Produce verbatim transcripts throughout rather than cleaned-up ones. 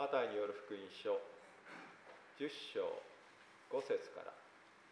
マタイによる福音書じゅっ章ご節から。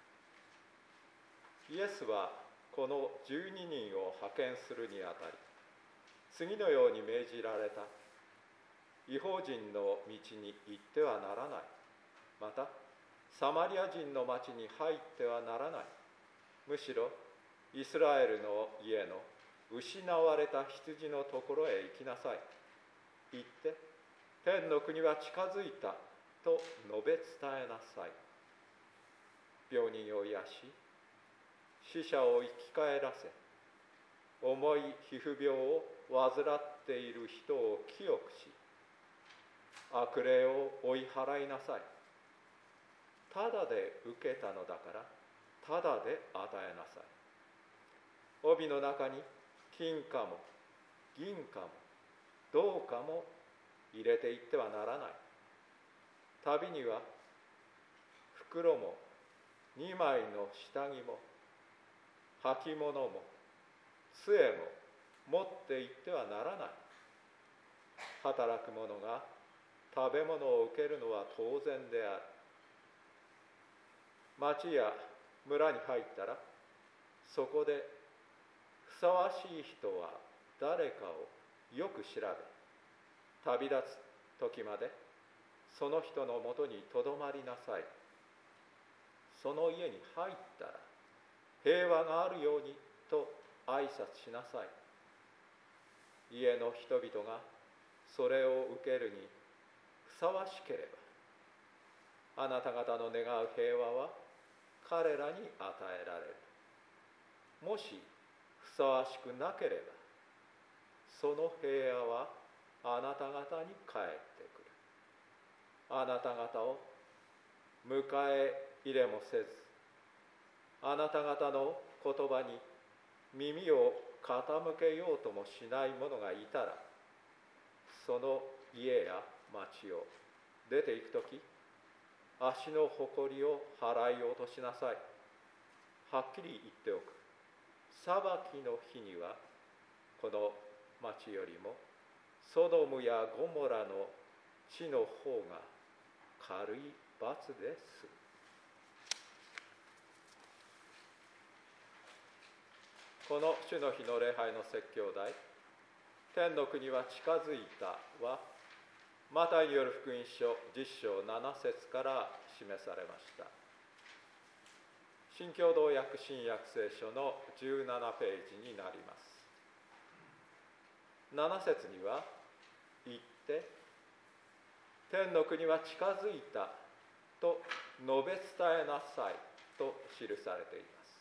イエスはこのじゅうににんを派遣するにあたり、次のように命じられた。異邦人の道に行ってはならない。またサマリア人の町に入ってはならない。むしろイスラエルの家の失われた羊のところへ行きなさい。行って天の国は近づいたと述べ伝えなさい。病人を癒し、死者を生き返らせ、重い皮膚病を患っている人を清くし、悪霊を追い払いなさい。ただで受けたのだから、ただで与えなさい。帯の中に金貨も銀貨も銅貨も入れていってはならない。旅には袋も二枚の下着も履物も杖も持って行ってはならない。働く者が食べ物を受けるのは当然である。町や村に入ったら、そこでふさわしい人は誰かをよく調べ、旅立つ時までその人のもとにとどまりなさい。その家に入ったら、平和があるようにと挨拶しなさい。家の人々がそれを受けるにふさわしければ、あなた方の願う平和は彼らに与えられる。もしふさわしくなければ、その平和はあなた方に返ってくる。あなた方を迎え入れもせず、あなた方の言葉に耳を傾けようともしない者がいたら、その家や町を出て行くとき、足の誇りを払い落としなさい。はっきり言っておく。裁きの日には、この町よりもソドムやゴモラの地の方が軽い罰です。この主の日の礼拝の説教題、天の国は近づいたは、マタイによる福音書じゅっ章なな節から示されました。新共同訳新約聖書のじゅうななページになります。なな節には、行って天の国は近づいたと述べ伝えなさいと記されています。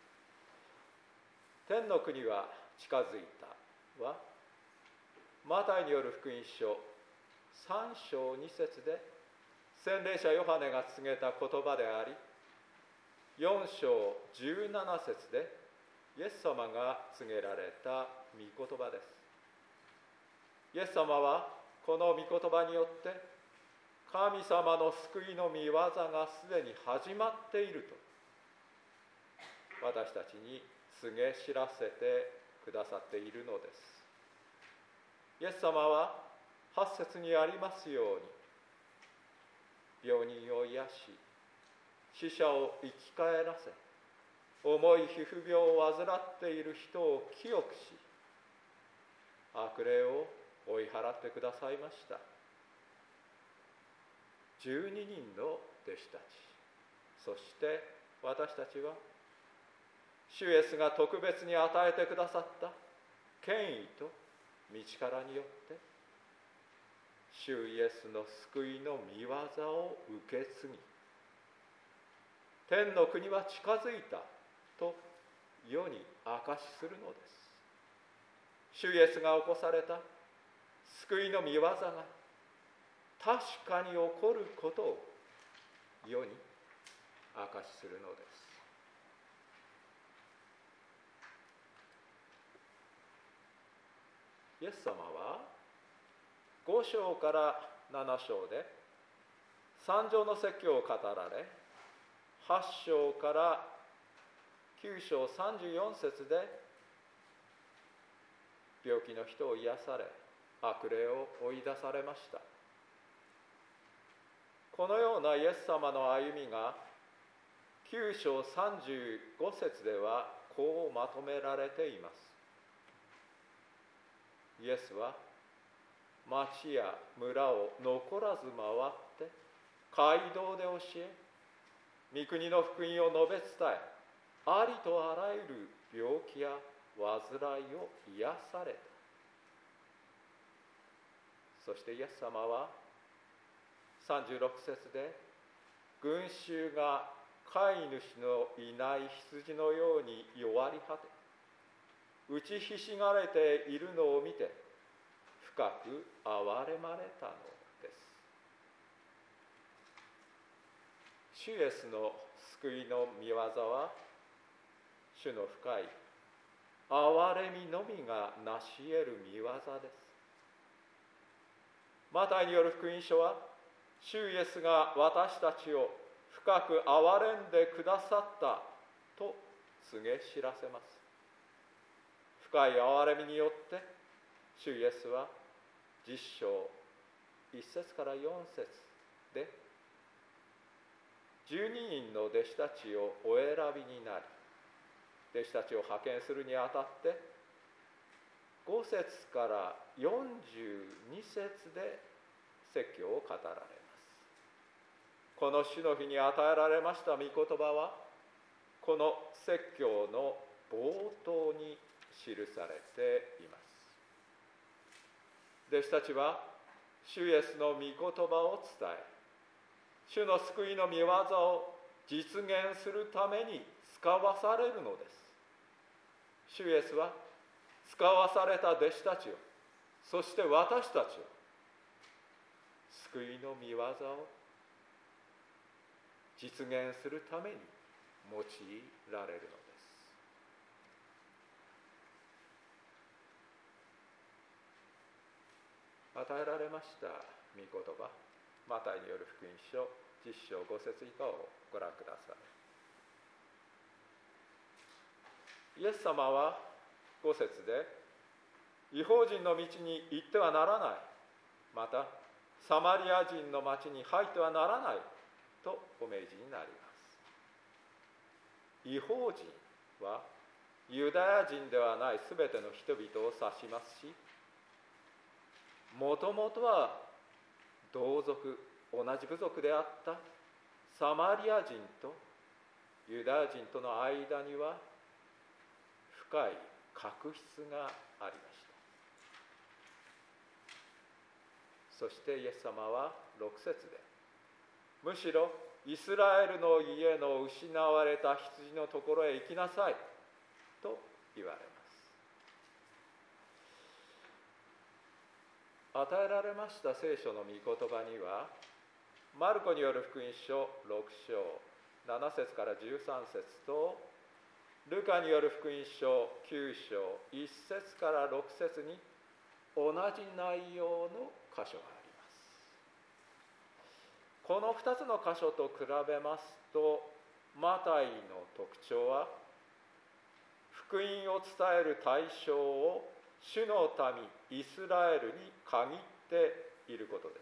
天の国は近づいたは、マタイによる福音書さん章に節で洗礼者ヨハネが告げた言葉であり、よん章じゅうなな節でイエス様が告げられた御言葉です。イエス様はこの御言葉によって、神様の救いの御業がすでに始まっていると私たちに告げ知らせてくださっているのです。イエス様ははち節にありますように、病人を癒し、死者を生き返らせ、重い皮膚病を患っている人を清くし、悪霊を追い払ってくださいました。じゅうににんの弟子たち、そして私たちは、主イエスが特別に与えてくださった権威と道からによって、主イエスの救いの御業を受け継ぎ、天の国は近づいたと世に証しするのです。主イエスが起こされた救いの御業が確かに起こることを世に証しするのです。イエス様はご章からなな章で三条の説教を語られ、はち章からきゅう章さんじゅうよん節で病気の人を癒され、悪霊を追い出されました。 このようなイエス様の歩みがきゅう章さんじゅうご節ではこうまとめられています。イエスは町や村を残らず回って街道で教え、御国の福音を述べ伝え、ありとあらゆる病気や患いを癒された。そしてイエス様はさんじゅうろく節で、群衆が飼い主のいない羊のように弱り果て、打ちひしがれているのを見て深く憐れまれたのです。主イエスの救いの御業は、主の深い憐れみのみが成し得る御業です。マタイによる福音書は、主イエスが私たちを深く憐れんでくださったと告げ知らせます。深い憐れみによって主イエスはじゅっ章いち節からよん節でじゅうににんの弟子たちをお選びになり、弟子たちを派遣するにあたってご節からよんじゅうに節で説教を語られます。この主の日に与えられました御言葉は、この説教の冒頭に記されています。弟子たちは主イエスの御言葉を伝え、主の救いの御業を実現するために使わされるのです。主イエスは使わされた弟子たちを、そして私たちを救いの御業を実現するために用いられるのです。与えられました御言葉、マタイによる福音書じゅっ章ご節以下をご覧ください。イエス様はご節で、異邦人の道に行ってはならない、またサマリア人の町に入ってはならないとお命じになります。異邦人はユダヤ人ではないすべての人々を指しますし、もともとは同族、同じ部族であったサマリア人とユダヤ人との間には深い確執がありました。そしてイエス様はろく節で、むしろイスラエルの家の失われた羊のところへ行きなさいと言われます。与えられました聖書の御言葉には、マルコによる福音書ろく章なな節からじゅうさん節と、ルカによる福音書きゅう章いち節からろく節に同じ内容の箇所があります。このふたつの箇所と比べますと、マタイの特徴は、福音を伝える対象を主の民イスラエルに限っていることです。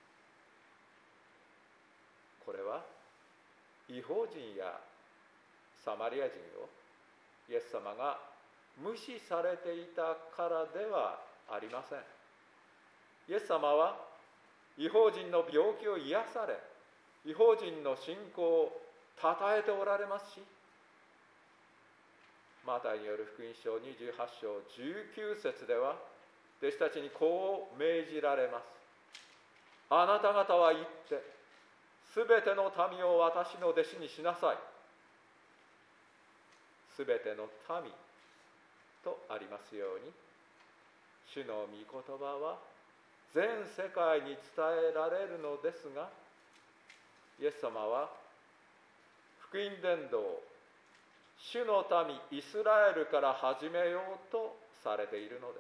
これは異邦人やサマリア人をイエス様が無視されていたからではありません。イエス様は異邦人の病気を癒され、異邦人の信仰をたたえておられますし、マタイによる福音書にじゅうはち章じゅうきゅう節では弟子たちにこう命じられます。あなた方は行ってすべての民を私の弟子にしなさい。すべての民とありますように、主の御言葉は全世界に伝えられるのですが、イエス様は福音伝道を主の民イスラエルから始めようとされているのです。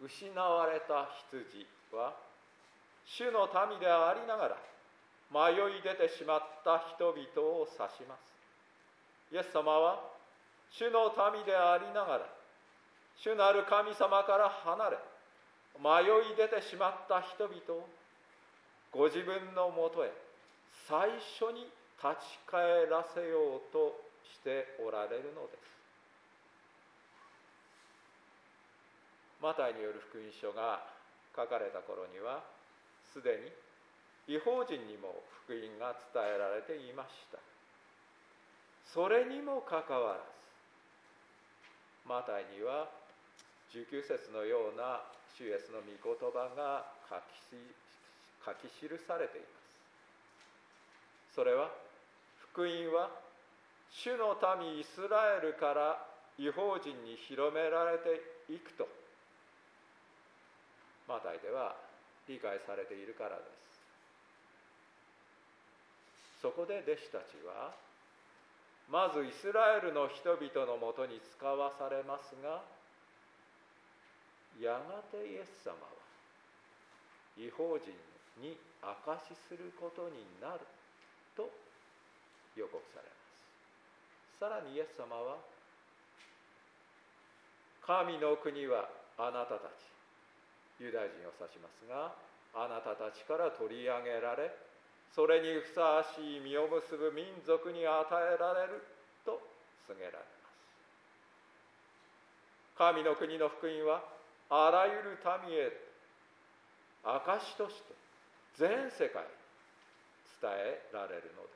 失われた羊は主の民でありながら迷い出てしまった人々を指します。イエス様は主の民でありながら主なる神様から離れ迷い出てしまった人々をご自分のもとへ最初に立ち返らせようとしておられるのです。マタイによる福音書が書かれた頃には、すでに異邦人にも福音が伝えられていました。それにもかかわらず、マタイにはじゅうきゅう節のような主イエスの御言葉が書き書き記されています。それは、福音は主の民イスラエルから異邦人に広められていくと、マタイでは理解されているからです。そこで弟子たちは、まずイスラエルの人々のもとに使わされますが、やがてイエス様は異邦人に証しすることになると予告されます。さらにイエス様は、神の国はあなたたち、ユダヤ人を指しますが、あなたたちから取り上げられ、それにふさわしい実を結ぶ民族に与えられると告げられます。神の国の福音はあらゆる民へ証として全世界に伝えられるのです。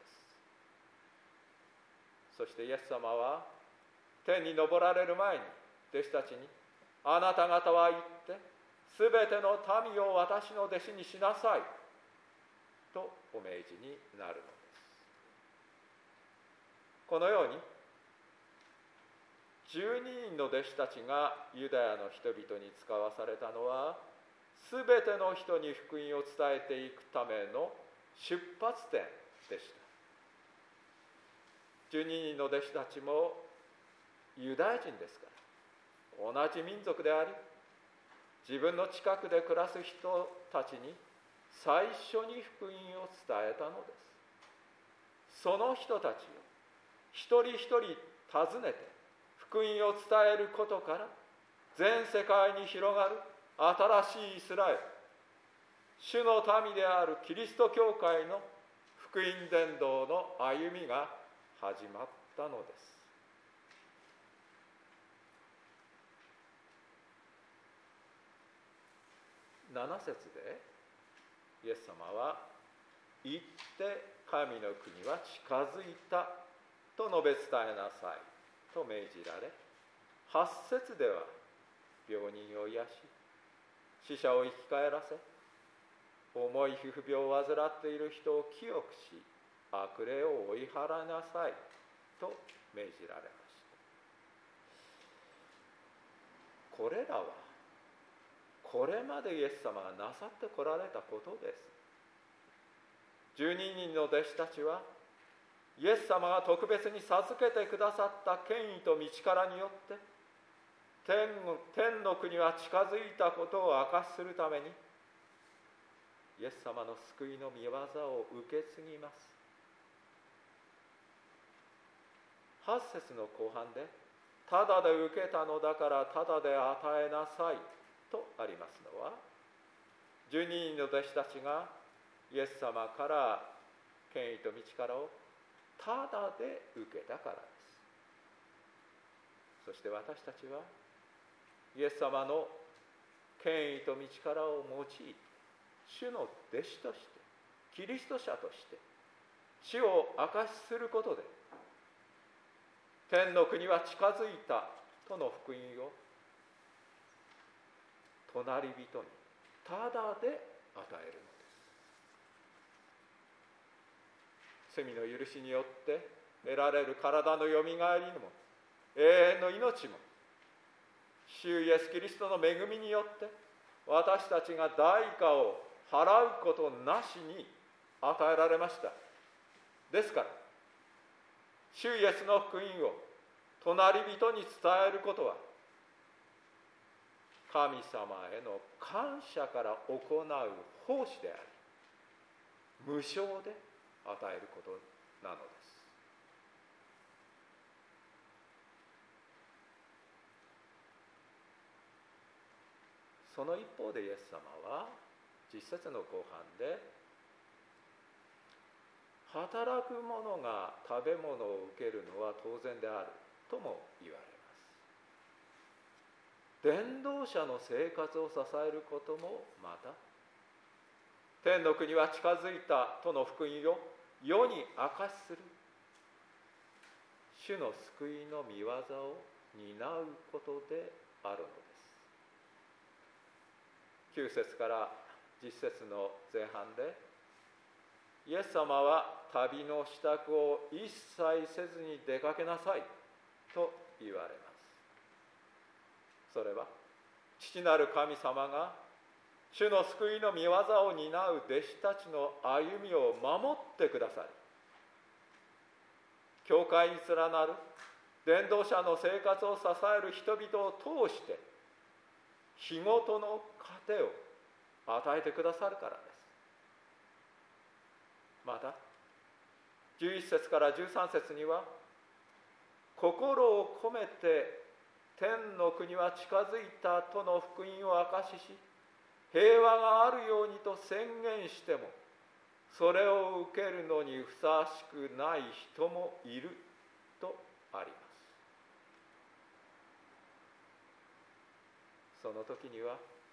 そしてイエス様は天に昇られる前に弟子たちに、あなた方は行ってすべての民を私の弟子にしなさいとお命じになるのです。このようにじゅうににんの弟子たちがユダヤの人々に使わされたのは、すべての人に福音を伝えていくための出発点でした。じゅうににんの弟子たちもユダヤ人ですから、同じ民族であり、自分の近くで暮らす人たちに最初に福音を伝えたのです。その人たちを一人一人訪ねて福音を伝えることから、全世界に広がる新しいイスラエル、主の民であるキリスト教会の福音伝道の歩みが始まったのです。なな節でイエス様は、行って神の国は近づいたと述べ伝えなさいと命じられ、はち節では病人を癒し、死者を生き返らせ、重い皮膚病を患っている人を清くし、悪霊を追い払いなさいと命じられました。これらはこれまでイエス様がなさってこられたことです。じゅうににんの弟子たちは、イエス様が特別に授けてくださった権威と道からによって天、天の国は近づいたことを証しするために、イエス様の救いの御業を受け継ぎます。はち節の後半で、ただで受けたのだからただで与えなさいとありますのは、じゅうににんの弟子たちがイエス様から権威と道からをただで受けたからです。そして私たちはイエス様の権威と道からを用い、主の弟子として、キリスト者として主を証しすることで、天の国は近づいたとの福音を隣人にただで与えるのです。罪の許しによって得られる体のよみがえりも永遠の命も、主イエスキリストの恵みによって私たちが代価を払うことなしに与えられました。ですから、主イエスの福音を隣人に伝えることは、神様への感謝から行う奉仕であり、無償で与えることなのです。その一方でイエス様はじゅっ節の後半で、 働く者が食べ物を受けるのは当然であるとも言われます。伝道者の生活を支えることもまた、天の国は近づいたとの福音を世に明かしする主の救いの御業を担うことであるのです。きゅう節からじゅっ節の前半で、イエス様は旅の支度を一切せずに出かけなさいと言われます。それは父なる神様が主の救いの御業を担う弟子たちの歩みを守ってくださり、教会に連なる伝道者の生活を支える人々を通して日ごとの糧を与えてくださるからです。またじゅういち節からじゅうさん節には、心を込めて天の国は近づいたとの福音を証しし、平和があるようにと宣言しても、それを受けるのにふさわしくない人もいるとあります。その時には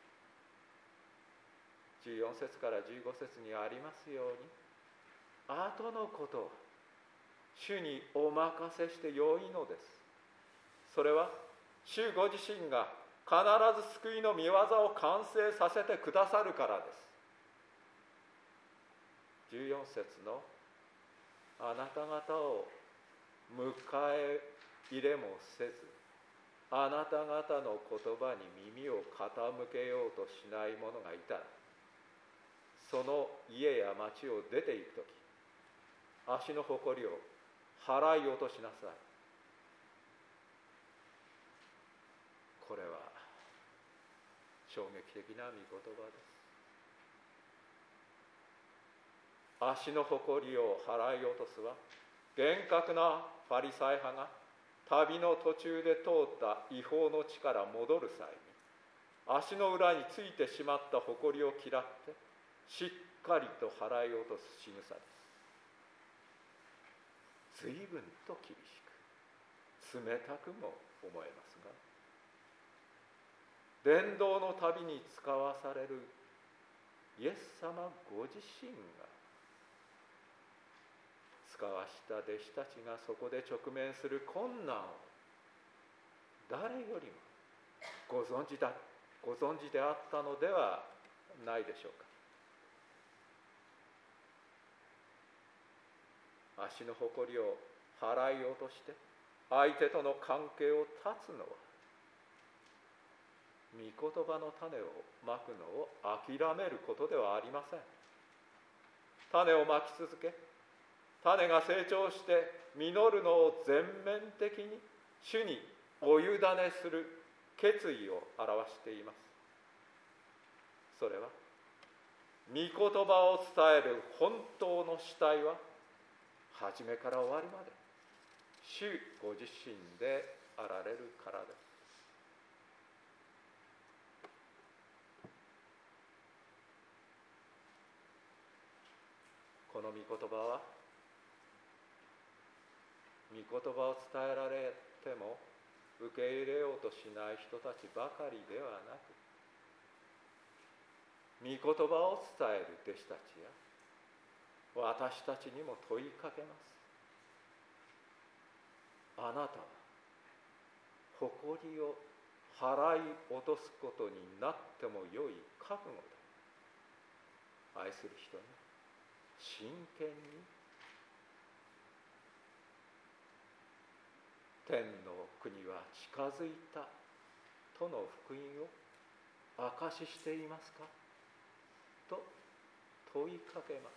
じゅうよん節からじゅうご節にありますように、後のことは主にお任せしてよいのです。それは主ご自身が必ず救いの御業を完成させてくださるからです。じゅうよん節のあなた方を迎え入れもせず、あなた方の言葉に耳を傾けようとしない者がいたら、その家や町を出て行くとき、足のほこりを払い落としなさい。これは衝撃的な御言葉です。足のほこりを払い落とすは、厳格なファリサイ派が旅の途中で通った違法の地から戻る際に、足の裏についてしまったほこりを嫌ってしっかりと払い落とす仕草です。随分と厳しく冷たくも思えますが、伝道の旅に使わされるイエス様ご自身が、使わした弟子たちがそこで直面する困難を誰よりもご存知だご存知であったのではないでしょうか。足のほこりを払い落として相手との関係を断つのは、御言葉の種をまくのを諦めることではありません。種をまき続け、種が成長して実るのを全面的に主にお委ねする決意を表しています。それは御言葉を伝える本当の主体は、初めから終わりまで主ご自身であられるからです。この御言葉は、御言葉を伝えられても受け入れようとしない人たちばかりではなく、御言葉を伝える弟子たちや私たちにも問いかけます。あなたは誇りを払い落とすことになってもよい覚悟で、愛する人に真剣に天の国は近づいたとの福音を証ししていますかと問いかけます。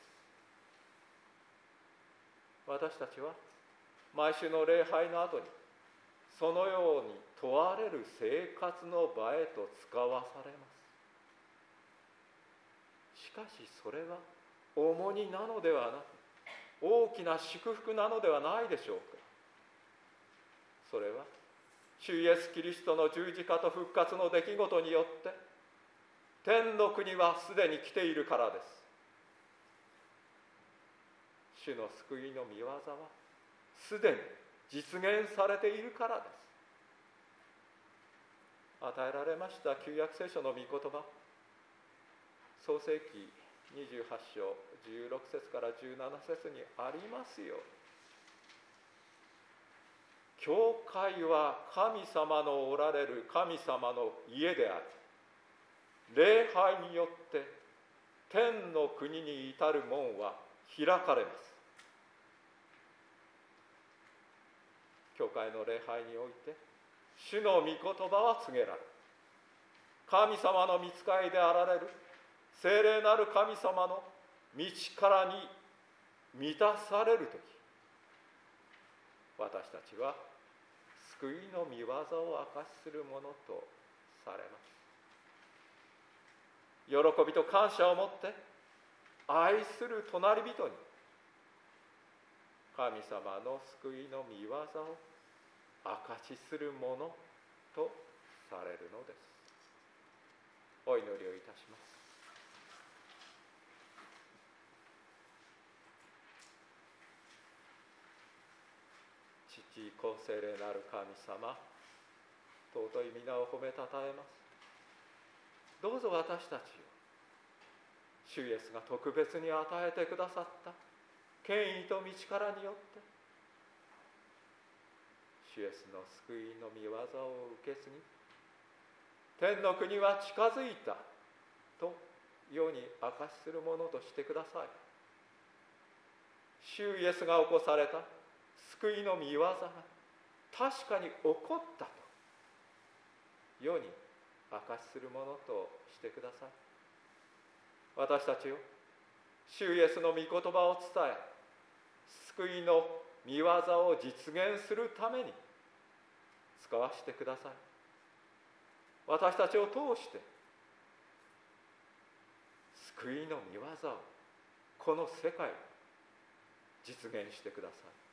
私たちは毎週の礼拝の後にそのように問われる生活の場へと使わされます。しかしそれは重荷なのではなく、大きな祝福なのではないでしょうか。それは主イエスキリストの十字架と復活の出来事によって天の国はすでに来ているからです。 主の救いの御業はすでに実現されているからです。与えられました旧約聖書の御言葉、創世記にじゅうはち章じゅうろく節からじゅうなな節にありますように、教会は神様のおられる神様の家であり、礼拝によって天の国に至る門は開かれます。教会の礼拝において主の御言葉は告げられ、神様の御使いであられる聖霊なる神様の御力に満たされるとき、私たちは救いの御業を証しするものとされます。喜びと感謝を持って愛する隣人に神様の救いの御業を証しするものとされるのです。お祈りをいたします。父子聖霊なる神様、尊い皆を褒めたたえます。どうぞ私たちを主イエスが特別に与えてくださった権威と御力によって主イエスの救いの御業を受け継ぎ、天の国は近づいたと世に明かしするものとしてください。主イエスが起こされた救いの御業が確かに起こったと世に明かしするものとしてください。私たちを主イエスの御言葉を伝え、救いの御業を実現するために使わせてください。私たちを通して救いの御業をこの世界に実現してください。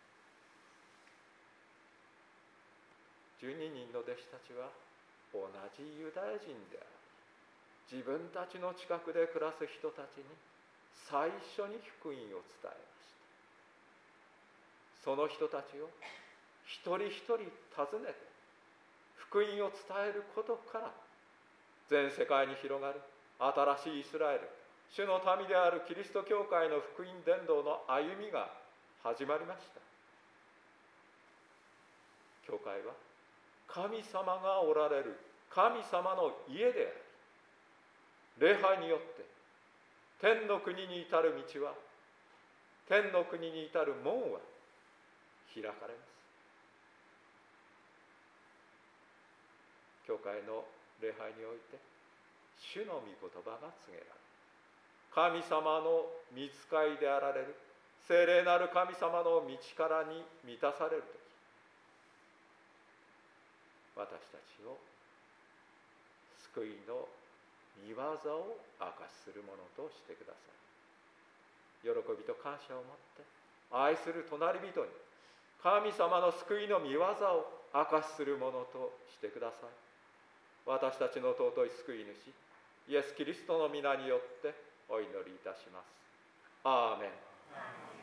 十二人の弟子たちは同じユダヤ人であり、自分たちの近くで暮らす人たちに最初に福音を伝えました。その人たちを一人一人訪ねて福音を伝えることから全世界に広がる新しいイスラエル、主の民であるキリスト教会の福音伝道の歩みが始まりました。教会は神様がおられる神様の家であり、礼拝によって天の国に至る道は、天の国に至る門は開かれます。教会の礼拝において主の御言葉が告げられ、神様の御使いであられる聖霊なる神様の御力に満たされるとき、私たちを救いの御業を明かしするものとしてください。喜びと感謝を持って愛する隣人に神様の救いの御業を明かしするものとしてください。私たちの尊い救い主イエス・キリストの皆によってお祈りいたします。アーメン。